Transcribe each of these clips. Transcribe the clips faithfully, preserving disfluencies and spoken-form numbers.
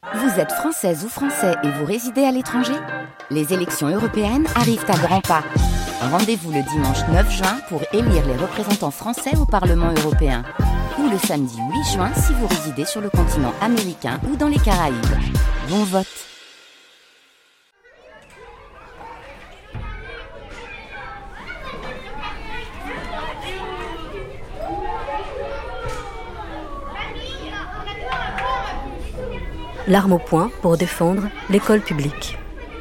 Vous êtes française ou français et vous résidez à l'étranger ? Les élections européennes arrivent à grands pas. Rendez-vous le dimanche neuf juin pour élire les représentants français au Parlement européen. Ou le samedi huit juin si vous résidez sur le continent américain ou dans les Caraïbes. Bon vote! L'arme au poing pour défendre l'école publique.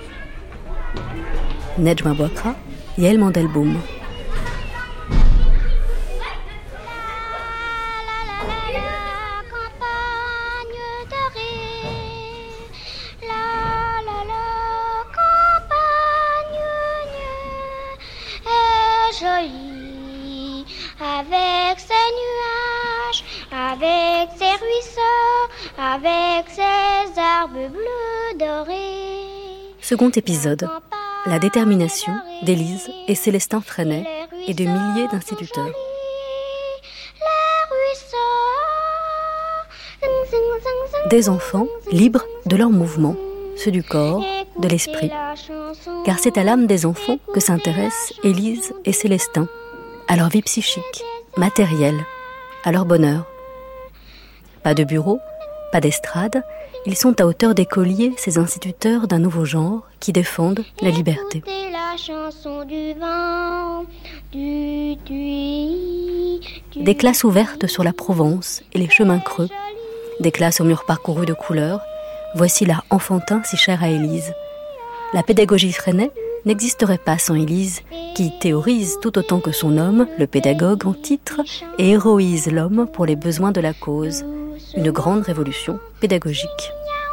Nedjma Bouakra, Yael Mandelboum. Jolie, avec ses nuages, avec ses ruisseaux, avec ses arbres bleus dorés. Second épisode, la détermination d'Élise et Célestin Freinet et de milliers d'instituteurs. Des enfants libres de leurs mouvements, ceux du corps, de l'esprit. Car c'est à l'âme des enfants que s'intéressent Élise et Célestin, à leur vie psychique, matérielle, à leur bonheur. Pas de bureau, pas d'estrade, ils sont à hauteur d'écoliers, ces instituteurs d'un nouveau genre qui défendent la liberté. Des classes ouvertes sur la Provence et les chemins creux, des classes aux murs parcourus de couleurs, voici l'art enfantin si cher à Élise. La pédagogie Freinet n'existerait pas sans Élise, qui théorise tout autant que son homme, le pédagogue en titre, et héroïse l'homme pour les besoins de la cause. Une grande révolution pédagogique.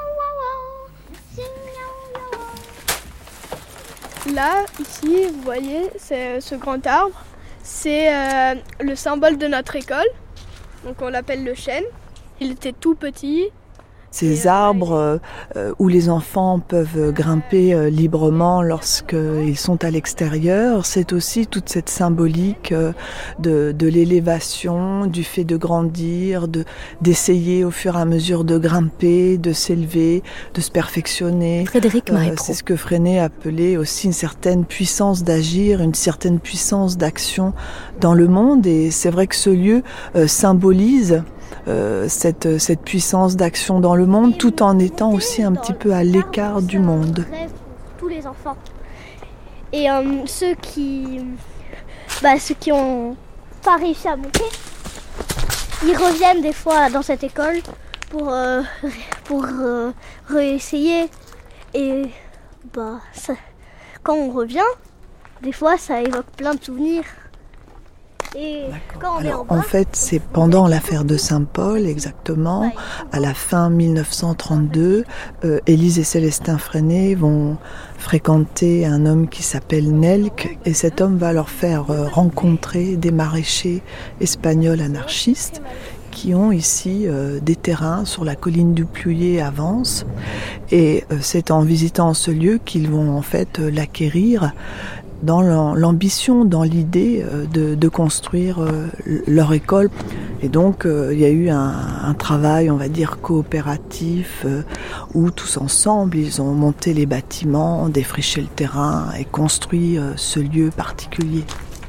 Là, ici, vous voyez, c'est ce grand arbre. C'est euh, le symbole de notre école. Donc on l'appelle le chêne. Il était tout petit. Ces arbres euh, où les enfants peuvent grimper euh, librement lorsqu'ils sont à l'extérieur, c'est aussi toute cette symbolique euh, de, de l'élévation, du fait de grandir, de, d'essayer au fur et à mesure de grimper, de s'élever, de se perfectionner. Frédéric Marie-Pro. Euh, c'est ce que Freinet appelait aussi une certaine puissance d'agir, une certaine puissance d'action dans le monde. Et c'est vrai que ce lieu euh, symbolise Euh, cette, cette puissance d'action dans le monde, tout en étant aussi un petit peu à l'écart du monde. Tous les enfants. Et euh, ceux qui, bah, ceux qui ont pas réussi à monter, ils reviennent des fois dans cette école pour euh, pour euh, réessayer. Et bah, ça, quand on revient, des fois, ça évoque plein de souvenirs. Et quand on Alors, est en, bas, en fait, c'est pendant l'affaire de Saint-Paul, exactement, à la fin dix-neuf cent trente-deux, euh, Élise et Célestin Freinet vont fréquenter un homme qui s'appelle Nelk, et cet homme va leur faire euh, rencontrer des maraîchers espagnols anarchistes qui ont ici euh, des terrains sur la colline du Plouillet à Vence. Et euh, c'est en visitant ce lieu qu'ils vont en fait euh, l'acquérir dans l'ambition, dans l'idée de, de construire leur école. Et donc, il y a eu un, un travail, on va dire, coopératif, où tous ensemble, ils ont monté les bâtiments, défriché le terrain et construit ce lieu particulier.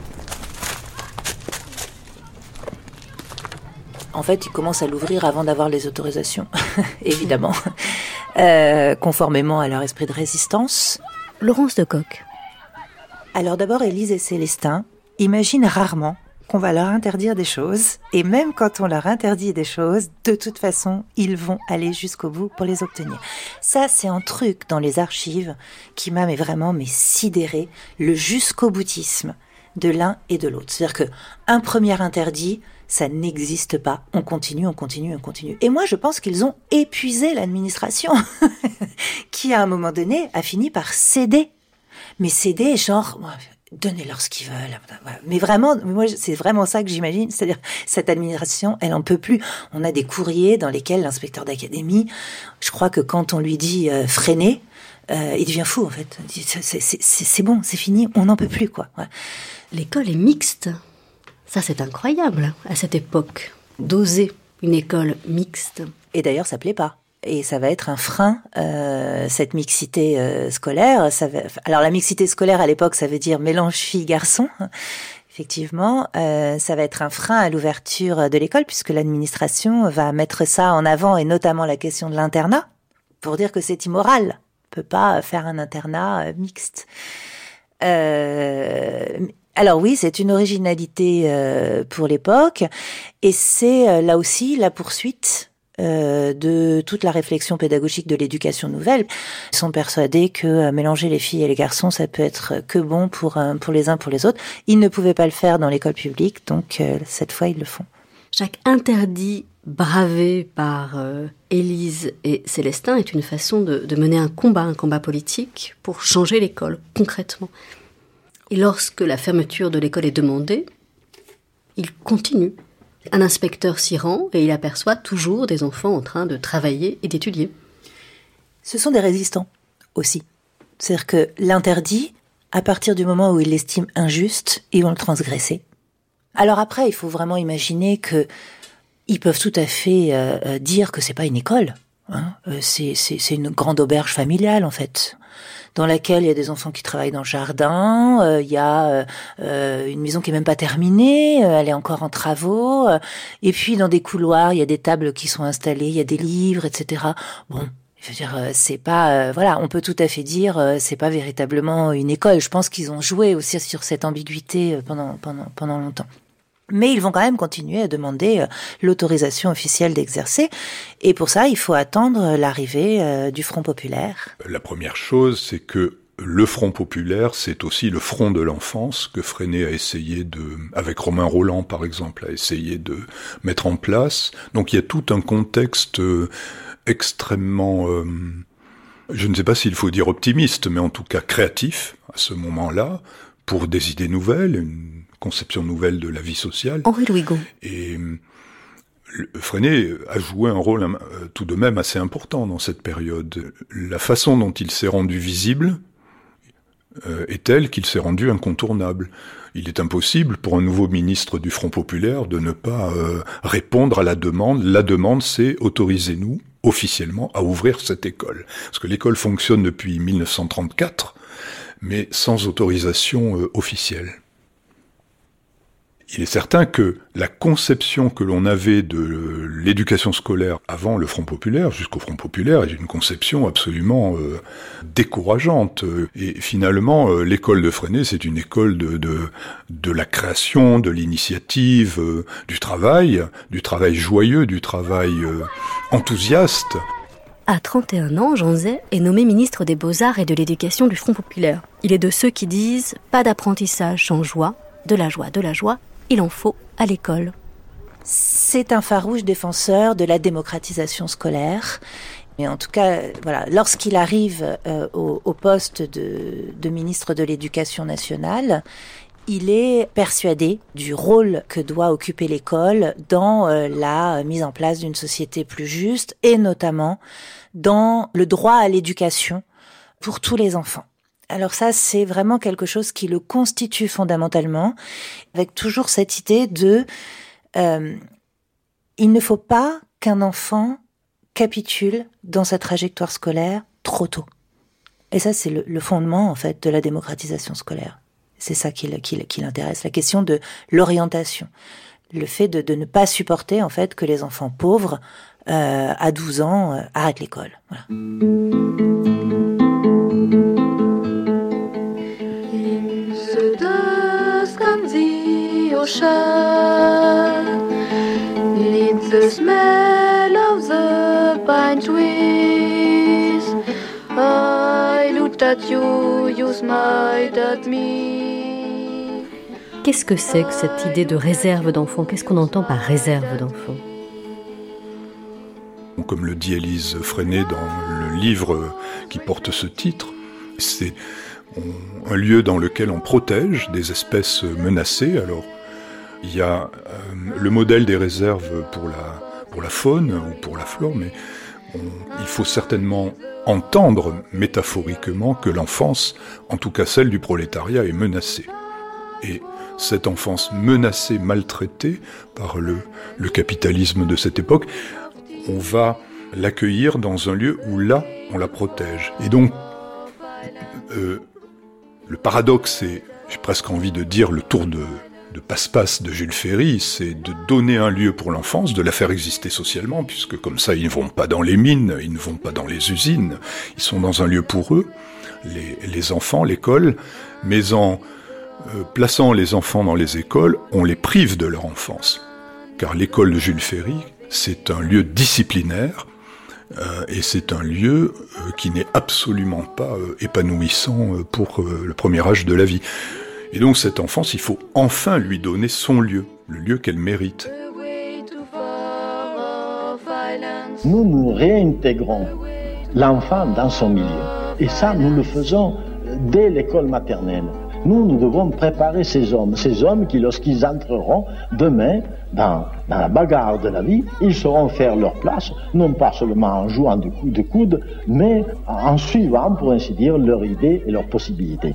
En fait, ils commencent à l'ouvrir avant d'avoir les autorisations, évidemment, euh, conformément à leur esprit de résistance. Laurence Decoq. Alors d'abord, Élise et Célestin imaginent rarement qu'on va leur interdire des choses. Et même quand on leur interdit des choses, de toute façon, ils vont aller jusqu'au bout pour les obtenir. Ça, c'est un truc dans les archives qui m'a mais vraiment mais sidéré, le jusqu'au boutisme de l'un et de l'autre. C'est-à-dire qu'un premier interdit, ça n'existe pas. On continue, on continue, on continue. Et moi, je pense qu'ils ont épuisé l'administration qui, à un moment donné, a fini par céder. Mais céder, genre, donnez-leur ce qu'ils veulent. Mais vraiment, moi, c'est vraiment ça que j'imagine. C'est-à-dire, cette administration, elle en peut plus. On a des courriers dans lesquels l'inspecteur d'académie, je crois que quand on lui dit euh, freiner, euh, il devient fou, en fait. C'est, c'est, c'est, c'est bon, c'est fini, on n'en peut plus, quoi. Ouais. L'école est mixte. Ça, c'est incroyable, à cette époque, d'oser une école mixte. Et d'ailleurs, ça plaît pas. Et ça va être un frein, euh, cette mixité euh, scolaire. Ça va... Alors la mixité scolaire à l'époque, ça veut dire mélange filles-garçons. Effectivement, euh, ça va être un frein à l'ouverture de l'école puisque l'administration va mettre ça en avant et notamment la question de l'internat pour dire que c'est immoral. On peut pas faire un internat euh, mixte. Euh, alors oui, c'est une originalité euh, pour l'époque et c'est euh, là aussi la poursuite Euh, de toute la réflexion pédagogique de l'éducation nouvelle. Ils sont persuadés que euh, mélanger les filles et les garçons, ça peut être que bon pour, euh, pour les uns pour les autres. Ils ne pouvaient pas le faire dans l'école publique, donc euh, cette fois, ils le font. Chaque interdit bravé par euh, Élise et Célestin est une façon de, de mener un combat, un combat politique pour changer l'école, concrètement. Et lorsque la fermeture de l'école est demandée, ils continuent. Un inspecteur s'y rend et il aperçoit toujours des enfants en train de travailler et d'étudier. Ce sont des résistants aussi. C'est-à-dire que l'interdit, à partir du moment où ils l'estiment injuste, ils vont le transgresser. Alors après, il faut vraiment imaginer que ils peuvent tout à fait euh, dire que c'est pas une école. Hein. Euh, c'est, c'est, c'est une grande auberge familiale en fait, dans laquelle il y a des enfants qui travaillent dans le jardin, euh, il y a euh, une maison qui est même pas terminée, euh, elle est encore en travaux, euh, et puis dans des couloirs, il y a des tables qui sont installées, il y a des livres, et cetera. Bon, je veux dire, euh, c'est pas, euh, voilà, on peut tout à fait dire, euh, c'est pas véritablement une école. Je pense qu'ils ont joué aussi sur cette ambiguïté pendant pendant pendant longtemps. Mais ils vont quand même continuer à demander euh, l'autorisation officielle d'exercer. Et pour ça, il faut attendre l'arrivée euh, du Front populaire. La première chose, c'est que le Front populaire, c'est aussi le front de l'enfance que Freinet a essayé de, avec Romain Rolland par exemple, a essayé de mettre en place. Donc il y a tout un contexte euh, extrêmement, euh, je ne sais pas s'il faut dire optimiste, mais en tout cas créatif à ce moment-là, pour des idées nouvelles, une conception nouvelle de la vie sociale. Henri Louigaud. Et Freinet a joué un rôle euh, tout de même assez important dans cette période. La façon dont il s'est rendu visible euh, est telle qu'il s'est rendu incontournable. Il est impossible pour un nouveau ministre du Front populaire de ne pas euh, répondre à la demande. La demande, c'est autorisez-nous officiellement à ouvrir cette école. Parce que l'école fonctionne depuis mille neuf cent trente-quatre, mais sans autorisation euh, officielle. Il est certain que la conception que l'on avait de l'éducation scolaire avant le Front populaire, jusqu'au Front populaire, est une conception absolument euh, décourageante. Et finalement, euh, l'école de Freinet, c'est une école de, de, de la création, de l'initiative, euh, du travail, du travail joyeux, du travail euh, enthousiaste. À trente et un ans, Jean Zay est nommé ministre des Beaux-Arts et de l'Éducation du Front populaire. Il est de ceux qui disent « pas d'apprentissage sans joie, de la joie, de la joie ». Il en faut à l'école. C'est un farouche défenseur de la démocratisation scolaire. Mais en tout cas, voilà, lorsqu'il arrive euh, au, au poste de, de ministre de l'Éducation nationale, il est persuadé du rôle que doit occuper l'école dans euh, la mise en place d'une société plus juste et notamment dans le droit à l'éducation pour tous les enfants. Alors ça, c'est vraiment quelque chose qui le constitue fondamentalement, avec toujours cette idée de euh, il ne faut pas qu'un enfant capitule dans sa trajectoire scolaire trop tôt. Et ça, c'est le, le fondement en fait de la démocratisation scolaire. C'est ça qui, qui, qui l'intéresse, la question de l'orientation, le fait de, de ne pas supporter en fait que les enfants pauvres euh, à douze ans euh, arrêtent l'école. Voilà. Neath the smell of the pine trees, I looked at you, you smiled at me. Qu'est-ce que c'est que cette idée de réserve d'enfants ? Qu'est-ce qu'on entend par réserve d'enfants ? Comme le dit Élise Freinet dans le livre qui porte ce titre, c'est un lieu dans lequel on protège des espèces menacées. Alors, il y a euh, le modèle des réserves pour la, pour la faune ou pour la flore, mais on, il faut certainement entendre métaphoriquement que l'enfance, en tout cas celle du prolétariat, est menacée. Et cette enfance menacée, maltraitée par le, le capitalisme de cette époque, on va l'accueillir dans un lieu où là, on la protège. Et donc, euh, le paradoxe, c'est, j'ai presque envie de dire, le tour de, de passe-passe de Jules Ferry, c'est de donner un lieu pour l'enfance, de la faire exister socialement, puisque comme ça, ils ne vont pas dans les mines, ils ne vont pas dans les usines, ils sont dans un lieu pour eux, les, les enfants, l'école, mais en euh, plaçant les enfants dans les écoles, on les prive de leur enfance. Car l'école de Jules Ferry, c'est un lieu disciplinaire, Euh, et c'est un lieu euh, qui n'est absolument pas euh, épanouissant euh, pour euh, le premier âge de la vie. Et donc cette enfance, il faut enfin lui donner son lieu, le lieu qu'elle mérite. Nous nous réintégrons l'enfant dans son milieu. Et ça, nous le faisons dès l'école maternelle. Nous, nous devons préparer ces hommes, ces hommes qui, lorsqu'ils entreront demain dans, dans la bagarre de la vie, ils sauront faire leur place, non pas seulement en jouant de coups de coude, mais en suivant, pour ainsi dire, leurs idées et leurs possibilités.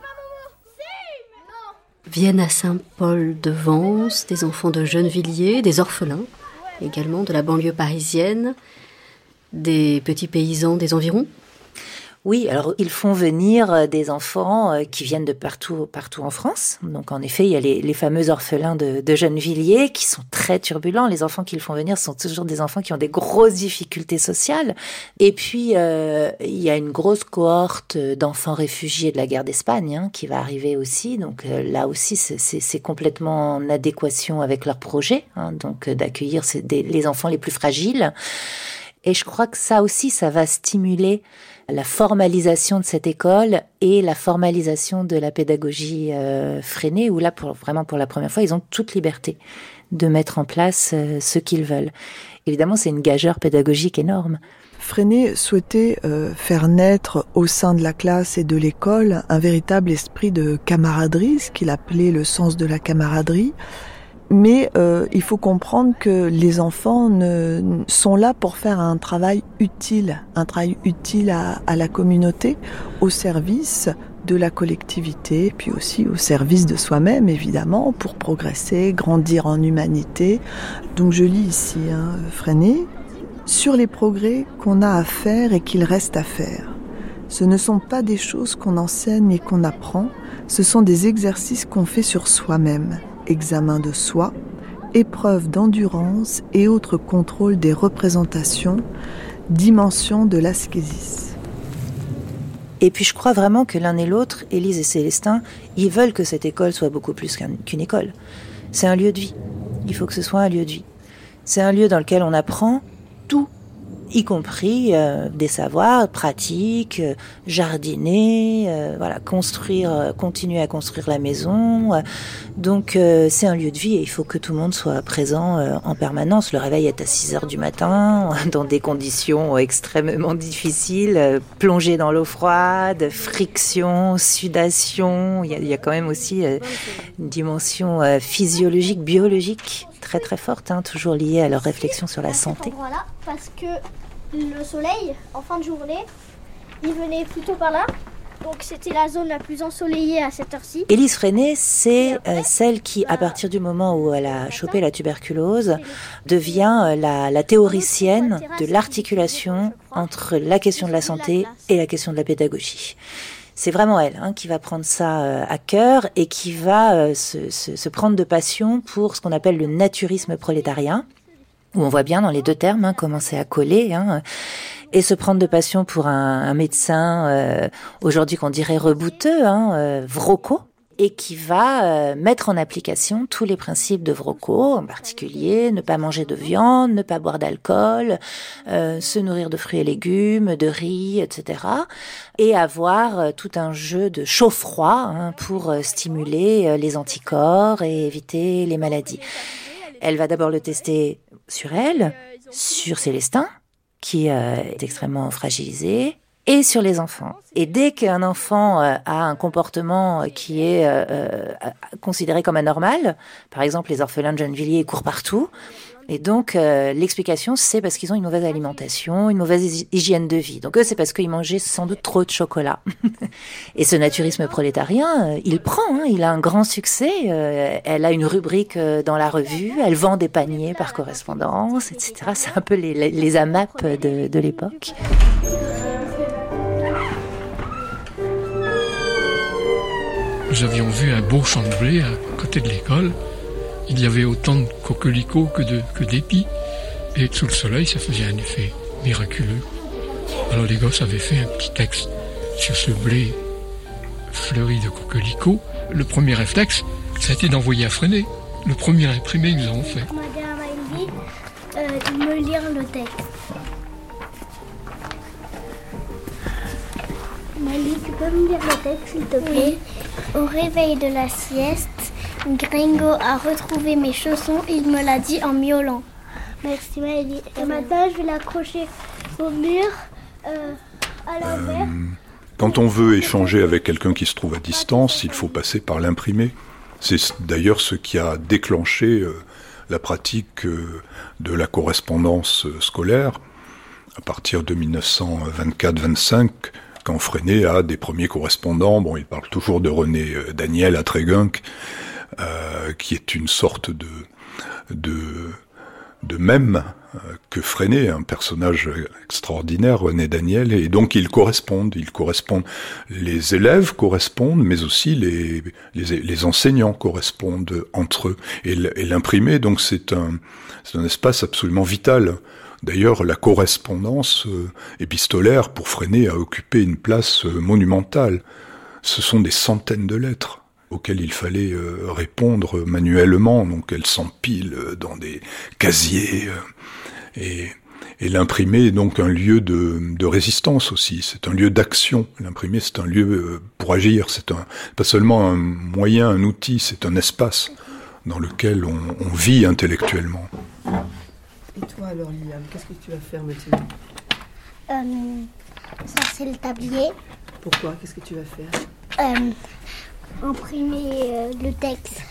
Viennent à Saint-Paul-de-Vence des enfants de Gennevilliers, des orphelins, également de la banlieue parisienne, des petits paysans des environs. Oui, alors ils font venir des enfants qui viennent de partout, partout en France. Donc en effet, il y a les, les fameux orphelins de, de Gennevilliers qui sont très turbulents. Les enfants qu'ils font venir sont toujours des enfants qui ont des grosses difficultés sociales. Et puis euh, il y a une grosse cohorte d'enfants réfugiés de la guerre d'Espagne hein, qui va arriver aussi. Donc euh, là aussi, c'est, c'est, c'est complètement en adéquation avec leur projet, hein, donc euh, d'accueillir ces, des, les enfants les plus fragiles. Et je crois que ça aussi, ça va stimuler la formalisation de cette école et la formalisation de la pédagogie euh, Freinet, où là, pour, vraiment pour la première fois, ils ont toute liberté de mettre en place euh, ce qu'ils veulent. Évidemment, c'est une gageure pédagogique énorme. Freinet souhaitait euh, faire naître au sein de la classe et de l'école un véritable esprit de camaraderie, ce qu'il appelait le sens de la camaraderie. Mais euh, il faut comprendre que les enfants ne, sont là pour faire un travail utile, un travail utile à, à la communauté, au service de la collectivité, puis aussi au service de soi-même, évidemment, pour progresser, grandir en humanité. Donc je lis ici, hein, Freinet, sur les progrès qu'on a à faire et qu'il reste à faire. Ce ne sont pas des choses qu'on enseigne et qu'on apprend, ce sont des exercices qu'on fait sur soi-même. Examen de soi, épreuve d'endurance et autres contrôles des représentations, dimension de l'ascésis. Et puis je crois vraiment que l'un et l'autre, Élise et Célestin, ils veulent que cette école soit beaucoup plus qu'un, qu'une école. C'est un lieu de vie. Il faut que ce soit un lieu de vie. C'est un lieu dans lequel on apprend tout, y compris euh, des savoirs pratiques, euh, jardiner, euh, voilà, construire, euh, continuer à construire la maison. Euh, donc euh, c'est un lieu de vie et il faut que tout le monde soit présent euh, en permanence. Le réveil est à six heures du matin, dans des conditions extrêmement difficiles, euh, plongé dans l'eau froide, friction, sudation. Il y a, il y a quand même aussi euh, une dimension euh, physiologique, biologique très très forte, hein, toujours liée à leur réflexion sur la santé. Voilà, parce que le soleil, en fin de journée, il venait plutôt par là. Donc c'était la zone la plus ensoleillée à cette heure-ci. Élise Freinet, c'est euh, celle qui, à partir du moment où elle a chopé la tuberculose, devient euh, la, la théoricienne de l'articulation entre la question de la santé et la question de la pédagogie. C'est vraiment elle hein, qui va prendre ça euh, à cœur et qui va euh, se, se, se prendre de passion pour ce qu'on appelle le naturisme prolétarien, où on voit bien dans les deux termes hein, comment c'est accolé, hein, et se prendre de passion pour un, un médecin euh, aujourd'hui qu'on dirait rebouteux, hein, euh, Vroco, et qui va euh, mettre en application tous les principes de Vroco, en particulier ne pas manger de viande, ne pas boire d'alcool, euh, se nourrir de fruits et légumes, de riz, et cetera. Et avoir euh, tout un jeu de chaud-froid hein, pour euh, stimuler euh, les anticorps et éviter les maladies. Elle va d'abord le tester sur elle, sur Célestin, qui euh, est extrêmement fragilisé, et sur les enfants. Et dès qu'un enfant euh, a un comportement qui est euh, euh, considéré comme anormal, par exemple les orphelins de Gennevilliers courent partout, Et donc, euh, l'explication, c'est parce qu'ils ont une mauvaise alimentation, une mauvaise hygiène de vie. Donc eux, c'est parce qu'ils mangeaient sans doute trop de chocolat. Et ce naturisme prolétarien, euh, il prend, hein, il a un grand succès. Euh, elle a une rubrique euh, dans la revue, elle vend des paniers par correspondance, et cetera. C'est un peu les, les, les AMAP de, de l'époque. Nous avions vu un beau champ de blé à côté de l'école. Il y avait autant de coquelicots que, de, que d'épis. Et sous le soleil, ça faisait un effet miraculeux. Alors les gosses avaient fait un petit texte sur ce blé fleuri de coquelicots. Le premier réflexe, ça a été d'envoyer à Freinet. Le premier imprimé que nous avons fait. Madame a dit euh, de me lire le texte. Mali, tu peux me lire le texte, s'il te plaît? Oui. Au réveil de la sieste, Gringo a retrouvé mes chaussons, il me l'a dit en miaulant. Merci Maëlie. Et maintenant, je vais l'accrocher au mur, euh, à l'envers. Euh, quand on veut échanger avec quelqu'un qui se trouve à distance, il faut passer par l'imprimé. C'est d'ailleurs ce qui a déclenché euh, la pratique euh, de la correspondance euh, scolaire à partir de dix-neuf cent vingt-quatre vingt-cinq, quand Freinet a des premiers correspondants. Bon, il parle toujours de René euh, Daniel à Trégunc, Euh, qui est une sorte de de de même euh, que Freinet, un personnage extraordinaire, René Daniel, et donc ils correspondent, ils correspondent. Les élèves correspondent, mais aussi les les, les enseignants correspondent entre eux. Et l'imprimé, donc c'est un c'est un espace absolument vital. D'ailleurs, la correspondance euh, épistolaire pour Freinet a occupé une place euh, monumentale. Ce sont des centaines de lettres auxquelles il fallait euh, répondre manuellement, donc elles s'empilent dans des casiers, euh, et, et l'imprimé est donc un lieu de, de résistance aussi, c'est un lieu d'action. L'imprimé, c'est un lieu euh, pour agir, c'est un, pas seulement un moyen, un outil, c'est un espace dans lequel on, on vit intellectuellement. Et toi alors, Liliane, qu'est-ce que tu vas faire maintenant? euh, Ça, c'est le tablier. Pourquoi? Qu'est-ce que tu vas faire? euh, Imprimer euh, le texte.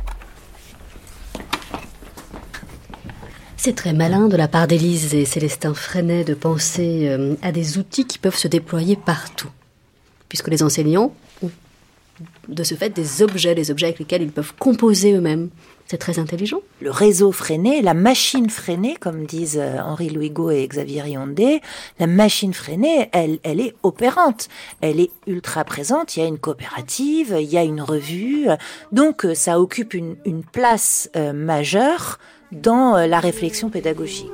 C'est très malin de la part d'Élise et Célestin Freinet de penser euh, à des outils qui peuvent se déployer partout. Puisque les enseignants ont de ce fait des objets, des objets avec lesquels ils peuvent composer eux-mêmes. C'est très intelligent. Le réseau Freinet, la machine Freinet, comme disent Henri-Louis Gault et Xavier Riondé, la machine Freinet, elle, elle est opérante. Elle est ultra présente. Il y a une coopérative, il y a une revue. Donc, ça occupe une, une place euh, majeure dans euh, la réflexion pédagogique.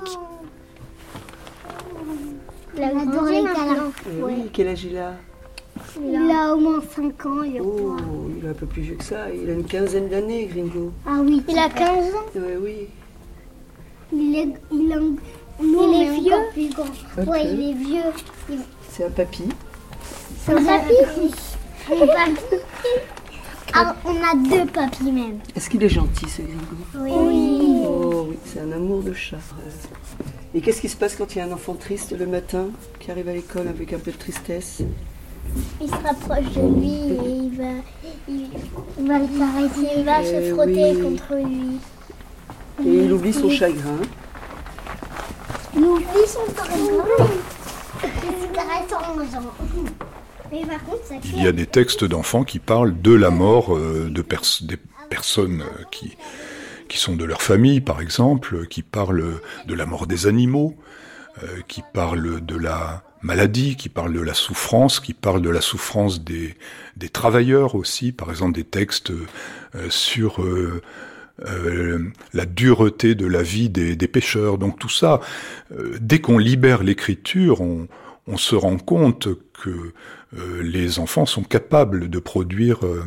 Il a adoré les câlins. Oui, quel âge il a? Il a au moins cinq ans. Il oh, il est un peu plus vieux que ça. Il a une quinzaine d'années, Gringo. Ah oui, il a quinze ans. Ouais, oui. Il est, il a, nous, il est vieux. Plus grand. Okay. Ouais, il est vieux. Il... C'est un papy. C'est un papy. Un papy. Ah, on a deux papys même. Est-ce qu'il est gentil, ce Gringo? Oui. oui. Oh oui, c'est un amour de chat. Et qu'est-ce qui se passe quand il y a un enfant triste le matin, qui arrive à l'école avec un peu de tristesse? Il se rapproche de lui et il va, il, il va le caresser, il va eh se frotter oui. contre lui. Et il oublie son oui. chagrin. Il oublie son chagrin. Il caresse en mangeant. Mais par contre, ça il y a des textes d'enfants qui parlent de la mort euh, de pers- des personnes euh, qui, qui sont de leur famille, par exemple, qui parlent de la mort des animaux, euh, qui parlent de la maladie, qui parle de la souffrance, qui parle de la souffrance des, des travailleurs aussi, par exemple des textes euh, sur euh, euh, la dureté de la vie des, des pêcheurs. Donc tout ça, euh, dès qu'on libère l'écriture, on, on se rend compte que euh, les enfants sont capables de produire euh,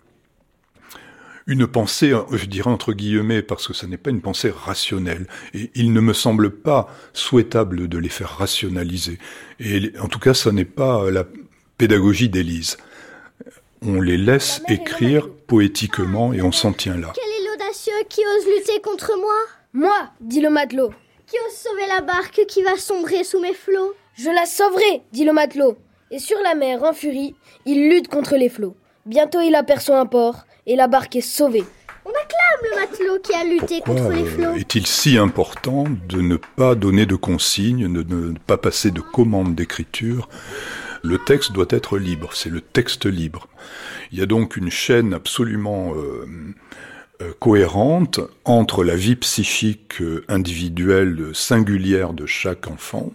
une pensée, je dirais entre guillemets, parce que ça n'est pas une pensée rationnelle. Et il ne me semble pas souhaitable de les faire rationaliser. Et en tout cas, ça n'est pas la pédagogie d'Élise. On les laisse écrire poétiquement et on s'en tient là. Quel est l'audacieux qui ose lutter contre moi? Moi, dit le matelot. Qui ose sauver la barque qui va sombrer sous mes flots? Je la sauverai, dit le matelot. Et sur la mer, en furie, il lutte contre les flots. Bientôt il aperçoit un port, et la barque est sauvée. On acclame, comme le matelot qui a lutté Pourquoi contre les flots. est-il si important de ne pas donner de consignes, de ne pas passer de commandes d'écriture ? Le texte doit être libre, c'est le texte libre. Il y a donc une chaîne absolument euh, euh, cohérente entre la vie psychique euh, individuelle singulière de chaque enfant,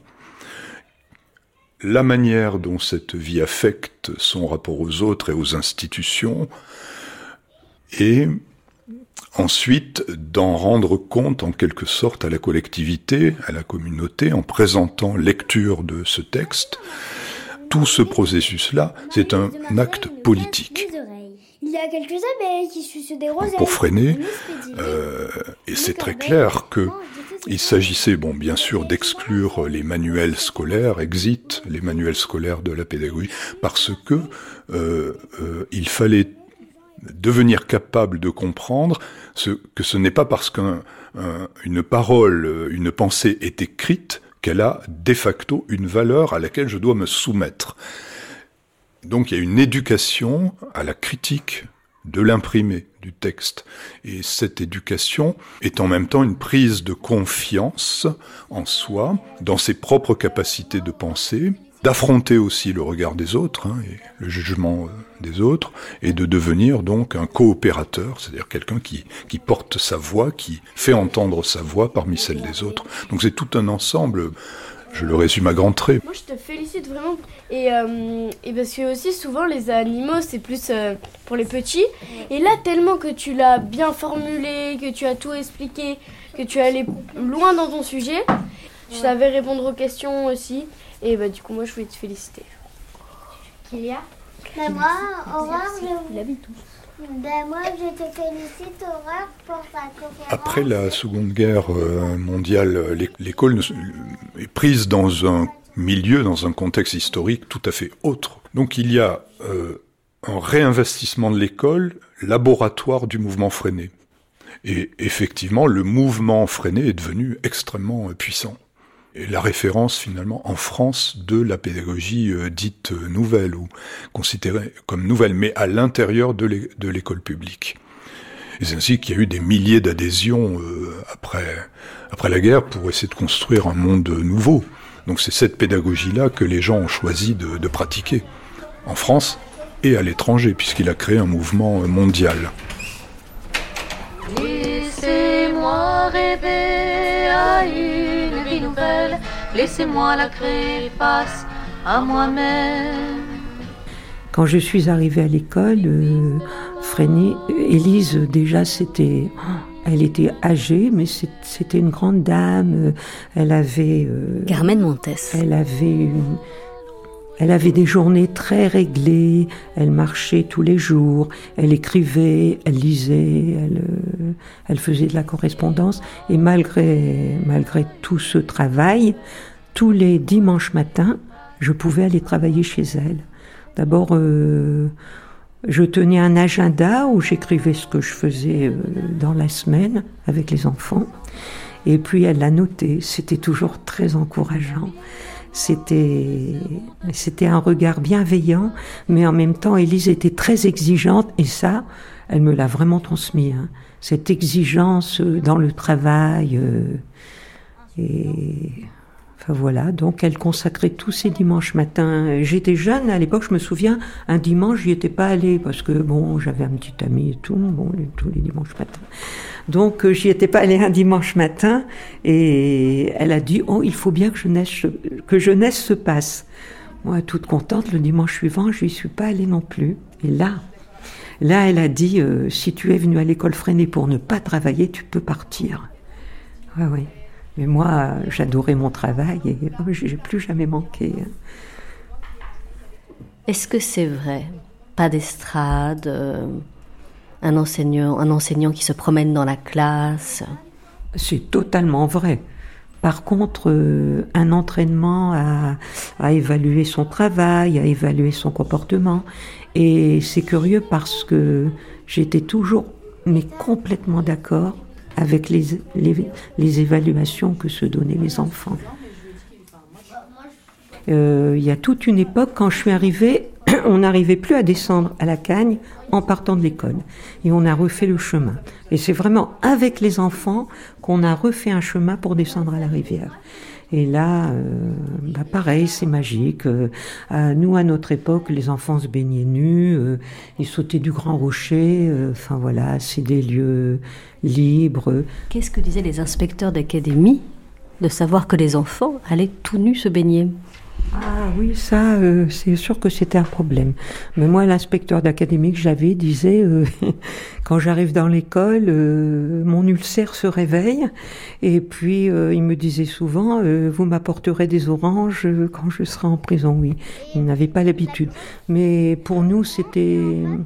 la manière dont cette vie affecte son rapport aux autres et aux institutions, et ensuite d'en rendre compte en quelque sorte à la collectivité, à la communauté, en présentant lecture de ce texte. Tout ce processus-là, c'est un acte politique. Il y a quelques abeilles qui sucent des rosettes. Pour Freinet, euh, et c'est très clair que il s'agissait, bon, bien sûr, d'exclure les manuels scolaires, exit les manuels scolaires de la pédagogie, parce que euh, euh, il fallait devenir capable de comprendre ce, que ce n'est pas parce qu'une un, parole, une pensée est écrite qu'elle a de facto une valeur à laquelle je dois me soumettre. Donc il y a une éducation à la critique de l'imprimé, du texte. Et cette éducation est en même temps une prise de confiance en soi, dans ses propres capacités de penser, d'affronter aussi le regard des autres, hein, et le jugement des autres, et de devenir donc un coopérateur, c'est-à-dire quelqu'un qui, qui porte sa voix, qui fait entendre sa voix parmi celle des autres. Donc c'est tout un ensemble, je le résume à grands traits. Moi je te félicite vraiment, et, euh, et parce que aussi souvent les animaux c'est plus euh, pour les petits, et là tellement que tu l'as bien formulé, que tu as tout expliqué, que tu es allé loin dans ton sujet, tu savais répondre aux questions aussi. Et bah du coup moi je voulais te féliciter. Kélia ? Ben moi, Aurore, je... Ben moi je te félicite Aurore pour ta conférence. Après la Seconde Guerre mondiale, l'école est prise dans un milieu, dans un contexte historique tout à fait autre. Donc il y a euh, un réinvestissement de l'école, laboratoire du mouvement Freinet. Et effectivement, le mouvement Freinet est devenu extrêmement puissant. Et la référence finalement en France de la pédagogie euh, dite euh, nouvelle ou considérée comme nouvelle, mais à l'intérieur de, l'é- de l'école publique. Et c'est ainsi qu'il y a eu des milliers d'adhésions euh, après, après la guerre pour essayer de construire un monde nouveau. Donc c'est cette pédagogie-là que les gens ont choisi de, de pratiquer en France et à l'étranger, puisqu'il a créé un mouvement mondial. Laissez-moi rêver à une vie nouvelle, laissez-moi la créer face à moi-même. Quand je suis arrivée à l'école, euh, Freinet, Élise déjà c'était, elle était âgée, mais c'était une grande dame. Elle avait euh, Carmen Montes. Elle avait une, elle avait des journées très réglées. Elle marchait tous les jours. Elle écrivait, elle lisait, elle, euh, elle faisait de la correspondance. Et malgré malgré tout ce travail, tous les dimanches matins, je pouvais aller travailler chez elle. D'abord, euh, je tenais un agenda où j'écrivais ce que je faisais euh, dans la semaine avec les enfants. Et puis elle l'a noté. C'était toujours très encourageant. C'était, c'était un regard bienveillant, mais en même temps, Élise était très exigeante. Et ça, elle me l'a vraiment transmis. Hein. Cette exigence dans le travail. Euh, et... Enfin voilà, donc elle consacrait tous ses dimanches matins. J'étais jeune, à l'époque, je me souviens, un dimanche, j'y étais pas allée, parce que bon, j'avais un petit ami et tout, bon, les, tous les dimanches matins. Donc j'y étais pas allée un dimanche matin, et elle a dit, oh, il faut bien que jeunesse, que jeunesse se passe. Moi, toute contente, le dimanche suivant, je n'y suis pas allée non plus. Et là, là, elle a dit, euh, si tu es venue à l'école Freinet pour ne pas travailler, tu peux partir. Ouais, ouais. Mais moi, j'adorais mon travail et oh, j'ai plus jamais manqué. Est-ce que c'est vrai ? Pas d'estrade, euh, un enseignant, un enseignant qui se promène dans la classe ? C'est totalement vrai. Par contre, euh, un entraînement à, à évaluer son travail, à évaluer son comportement. Et c'est curieux parce que j'étais toujours, mais complètement d'accord avec les, les, les évaluations que se donnaient les enfants. Euh, il y a toute une époque, quand je suis arrivée, on n'arrivait plus à descendre à la Cagne en partant de l'école. Et on a refait le chemin. Et c'est vraiment avec les enfants qu'on a refait un chemin pour descendre à la rivière. Et là, euh, bah pareil, c'est magique. Euh, à nous, à notre époque, les enfants se baignaient nus, euh, ils sautaient du grand rocher. Euh, enfin voilà, c'est des lieux libres. Qu'est-ce que disaient les inspecteurs d'académie de savoir que les enfants allaient tout nus se baigner ? Ah oui, ça, euh, c'est sûr que c'était un problème. Mais moi, l'inspecteur d'académie que j'avais disait, euh, quand j'arrive dans l'école, euh, mon ulcère se réveille. Et puis, euh, il me disait souvent, euh, vous m'apporterez des oranges quand je serai en prison. Oui, il n'avait pas l'habitude. Mais pour nous, c'était...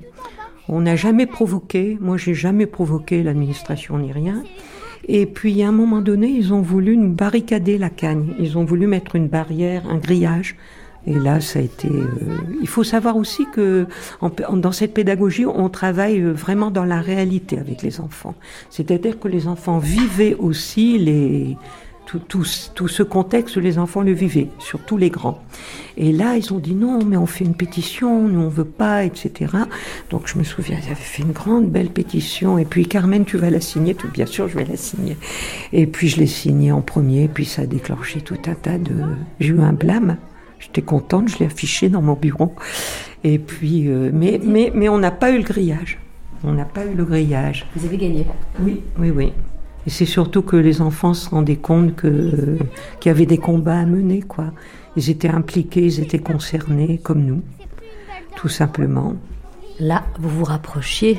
On n'a jamais provoqué, moi, j'ai jamais provoqué l'administration ni rien. Et puis, à un moment donné, ils ont voulu nous barricader la Cagne. Ils ont voulu mettre une barrière, un grillage. Et là, ça a été... Euh... Il faut savoir aussi que en, dans cette pédagogie, on travaille vraiment dans la réalité avec les enfants. C'est-à-dire que les enfants vivaient aussi les... Tout, tout, tout ce contexte, les enfants le vivaient, surtout les grands. Et là, ils ont dit non, mais on fait une pétition, nous on veut pas, et cetera. Donc je me souviens, ils avaient fait une grande belle pétition. Et puis Carmen, tu vas la signer, tout bien sûr, je vais la signer. Et puis je l'ai signée en premier, puis ça a déclenché tout un tas de... J'ai eu un blâme. J'étais contente, je l'ai affiché dans mon bureau. Et puis, euh, mais, mais, mais on n'a pas eu le grillage. On n'a pas eu le grillage. Vous avez gagné ? Oui, oui, oui. Et c'est surtout que les enfants se rendaient compte que, euh, qu'il y avait des combats à mener, quoi. Ils étaient impliqués, ils étaient concernés, comme nous, tout simplement. Là, vous vous rapprochiez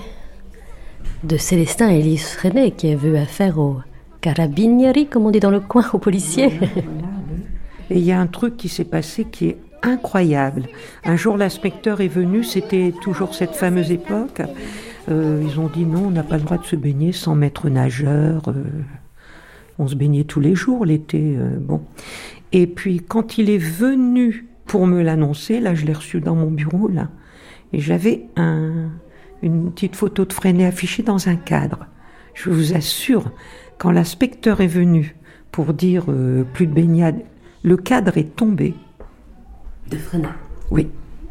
de Célestin et Élise Freinet, qui avaient eu affaire aux carabinieri, comme on dit dans le coin, aux policiers. Voilà, voilà, oui. Et il y a un truc qui s'est passé qui est incroyable. Un jour, l'inspecteur est venu, c'était toujours cette fameuse époque. Euh, ils ont dit non, on n'a pas le droit de se baigner sans maître nageur. Euh, on se baignait tous les jours l'été. Euh, bon. Et puis quand il est venu pour me l'annoncer, là je l'ai reçu dans mon bureau, là, et j'avais un, une petite photo de Freinet affichée dans un cadre. Je vous assure, quand l'inspecteur est venu pour dire euh, plus de baignade, le cadre est tombé. De Freinet ? Oui.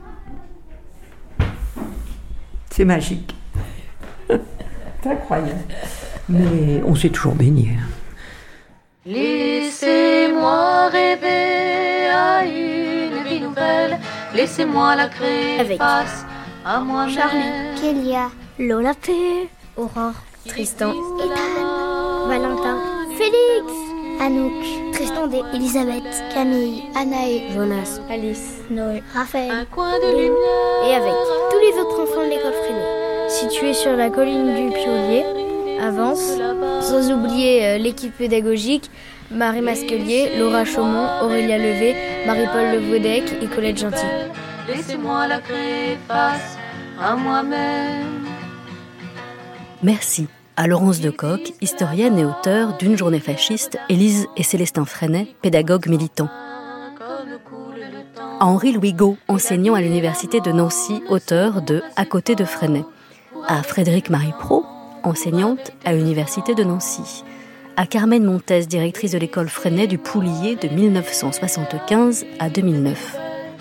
C'est magique. C'est incroyable. Mais on s'est toujours baigné. Laissez-moi rêver à une vie nouvelle. Laissez-moi la créer face à moi-même. Charlie, Kélia, Lola P, Aurore, Tristan, Ethan, Valentin, Félix, Anouk, Tristan D, Elisabeth, Camille, Anaë, Jonas, Alice, Noé, Raphaël, Un coin de lumière. et avec tous les autres enfants de l'école Freinet. Situé sur la colline du Piolier, avance, sans oublier euh, l'équipe pédagogique, Marie Masquelier, Laura Chaumont, Aurélia Levé, Marie-Paul Levaudec et Colette Gentil. Laissez-moi la créer face à moi-même. Merci à Laurence Decoq, historienne et auteure d'Une journée fasciste, Élise et Célestin Freinet, pédagogues militants. À Henri-Louis Gault, enseignant à l'université de Nancy, auteur de À côté de Freinet. À Frédéric Marie Pro, enseignante à l'université de Nancy. À Carmen Montez, directrice de l'école Freinet du Poulier de dix-neuf cent soixante-quinze à deux mille neuf.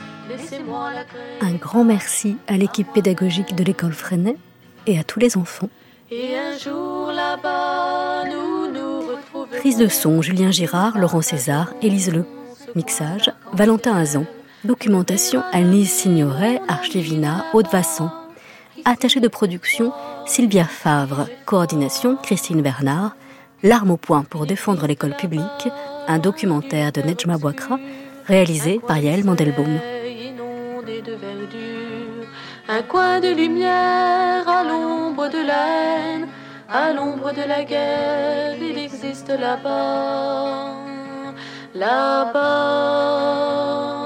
Un grand merci à l'équipe pédagogique de l'école Freinet et à tous les enfants. Et un jour là-bas, nous nous retrouverons. Prise de son, Julien Girard, Laurent César, Élise Le. Mixage, Valentin Azan. Documentation, Annelise Signoret, Archivina, Aude Vassan. Attachée de production, Sylvia Favre. Coordination, Christine Bernard. L'arme au poing pour défendre l'école publique. Un documentaire de Nejma Bouakra, réalisé par Yael Mandelbaum. Inondé de verdure, un coin de lumière à l'ombre de la haine, à l'ombre de la guerre, il existe là-bas, là-bas.